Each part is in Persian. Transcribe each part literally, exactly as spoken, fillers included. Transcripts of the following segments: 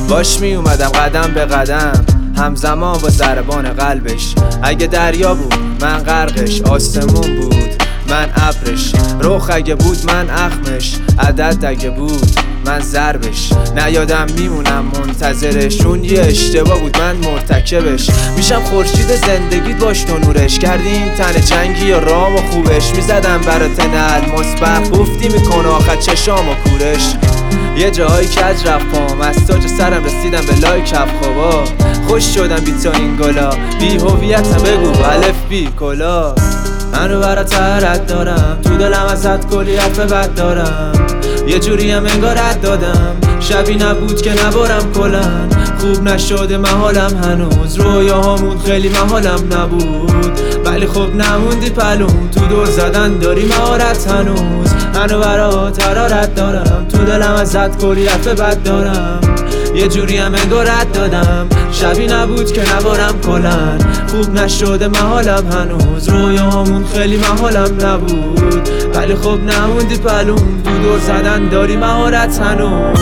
باش می اومدم قدم به قدم، همزمان با ضربان قلبش. اگه دریا بود من غرقش، آسمون بود من ابرش، رخ اگه بود من اخمش، عدد اگه بود من ضربش. نیادم میمونم منتظرش، اون یه اشتباه بود من مرتکبش. میشم خورشید زندگیت باش تو نورش، کردیم تن جنگی و رام و خوبش. میزدم برات الماس برق، گفتی میکنه آخر چشام و کورش. یه جایی کج رفت پام، از تاج سرم رسیدم به لای کف خوابا. خوش شدم بی تو این گلا، بی هویتم بگو الف بی کلا. من رو برات رد دارم، تو دلم ازت کلی حرف بد دارم. یه جوری هم انگار رد دادم، شبی نبود که نبارم کلن. خوب نشده محالم هنوز، رویاهامون خیلی محالم نبود. ولی خب نموندی پلون، تو دور زدن داری مهارت هنوز. من رو برات رد دارم، تو دلم ازت کلی حرف بد دارم. یه جوری هم انگار رد دادم، شبی نبود که نبارم کلن. خوب نشده محالم هنوز، رویاهامون خیلی محالم نبود. ولی خب نموندی پلون، تو دور زدن داری مهارت هنوز.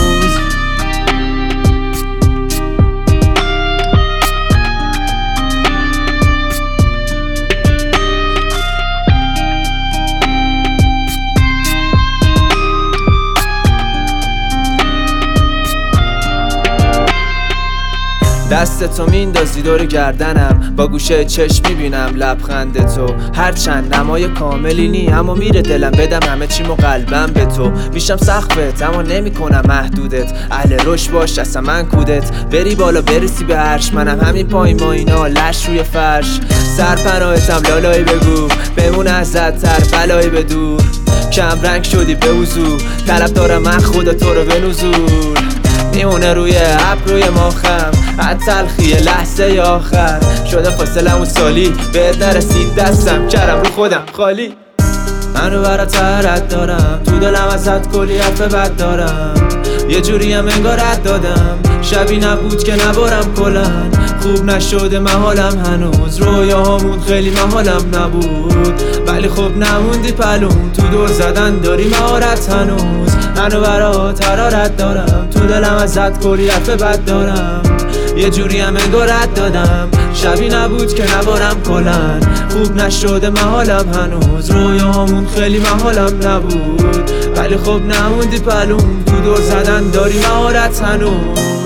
دست تو میندازی دور گردنم، با گوشه چشم میبینم لبخند تو. هرچند نمای کاملی نی، اما میره دلم بدم همه چیم و قلبم به تو. میشم سقفت اما نمیکنم محدودت، اهل رشد باش اصلا من کودت. بری بالا برسی به عرش، منم همین پایین ما اینا لش روی فرش. سرپناهتم لالایی بگو، بمونه ازت تر بلایی به دور. کم رنگ شدی به وضوح، طلب دارم من خدا تو رو به نزول. میمونه روی ابروی ماخم از تلخی لحظه آخر. شده فاصله اون سالی، بهت نرسید دستم کردم رو خودم خالی. من رو برات رد دارم، تو دلم ازت کلی حرف بد دارم. یه جوری هم انگار رد دادم، شبی نبود که نبارم کلن. خوب نشده محالم هنوز، رویاهامون خیلی محالم نبود. ولی خب نموندی پلون، تو دور زدن داری مهارت هنوز. من رو برات رد دارم، تو دلم ازت کلی حرف بد دارم. یه جوری هم انگار رد دادم، شبی نبود که نبارم کلن. خوب نشده محالم هنوز، رویاهامون خیلی محالم نبود. ولی خب نموندی پلون، تو دور زدن داری مهارت هنوز.